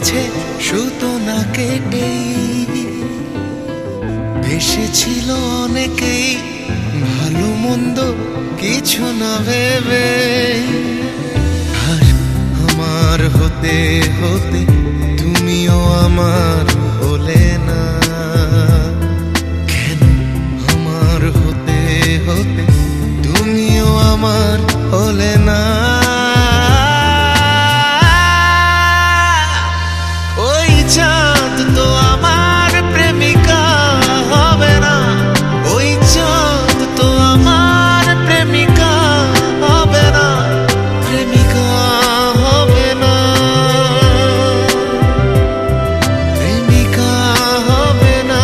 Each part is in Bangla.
গেছে সুতো না কেটেই। ভেসেছিল অনেকেই ভালো মন্দ কিছু না ভেবে। আর আমার হতে হতে তুমিও আমার হলে না। কেন আমার হতে হতে তুমিও আমার হলে না। ওই চাঁদ তো আমার প্রেমিকা হবে না। ওই চাঁদ তো আমার প্রেমিকা হবে না। প্রেমিকা হবে না। প্রেমিকা হবে না।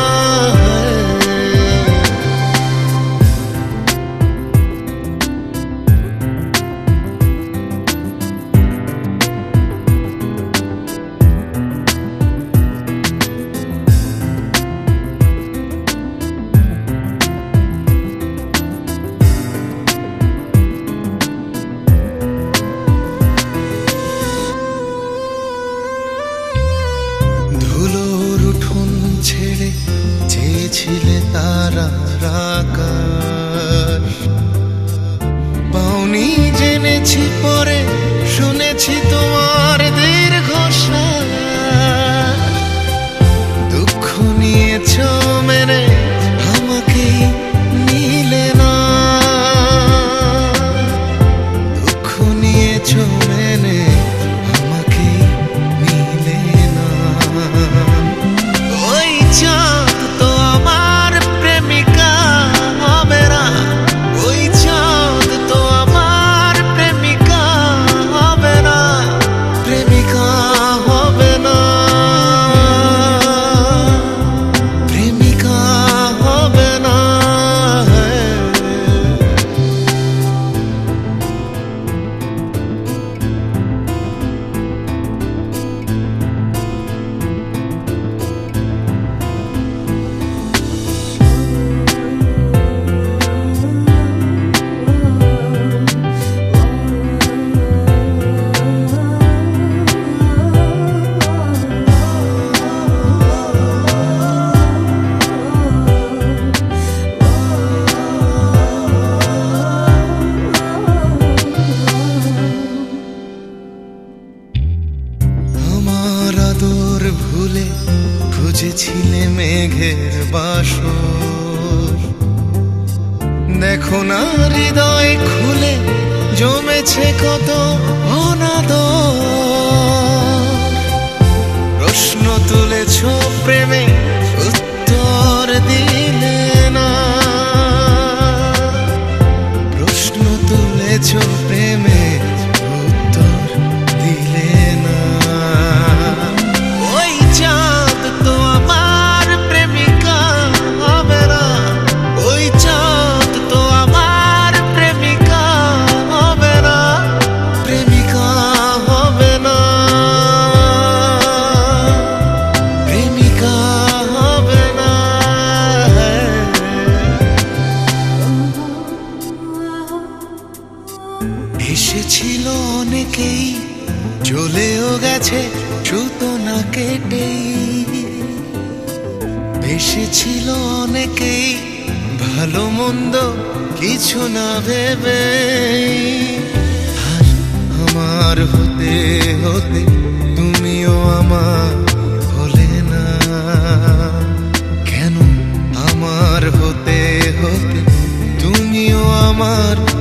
ধুলোর উঠোন ছেড়ে চেয়েছিলে তারার আকাশ। পাওনি জেনেছি পরে শুনেছি তোমার দীর্ঘশ্বাস। দুঃখ নিয়েছ মেনে আমাকে নিলে না। দুঃখ নিয়েছ মেনে আমাকে নিলে না। ওই চাঁদ তো আমার প্রেমিকা হবে না। ওই চাঁদ তো আমার প্রেমিকা হবে না। প্রেমিকা হবে না। প্রেমিকা হবে না। আমার আদর ভুলে খুঁজেছিলে মেঘের বাসর। দেখো না হৃদয় খুলে জমেছে কত অনাদর। প্রশ্ন তুলেছ প্রেমে উত্তর দিলে না। প্রশ্ন তুলেছ প্রেমে উত্তর দিলে না। ওই চাঁদ তো আমার প্রেমিকা হবে না। ওই চাঁদ তো আমার প্রেমিকা হবে না। প্রেমিকা হবে না। প্রেমিকা হবে না। এসেছিল অনেকেই চলেও গেছে সুতো না কেটেই। ভেসেছিল অনেকেই ভালো মন্দ কিছু না ভেবে। আর আমার হতে হতে তুমিও আমার হলে না। কেন আমার হতে হতে তুমিও আমার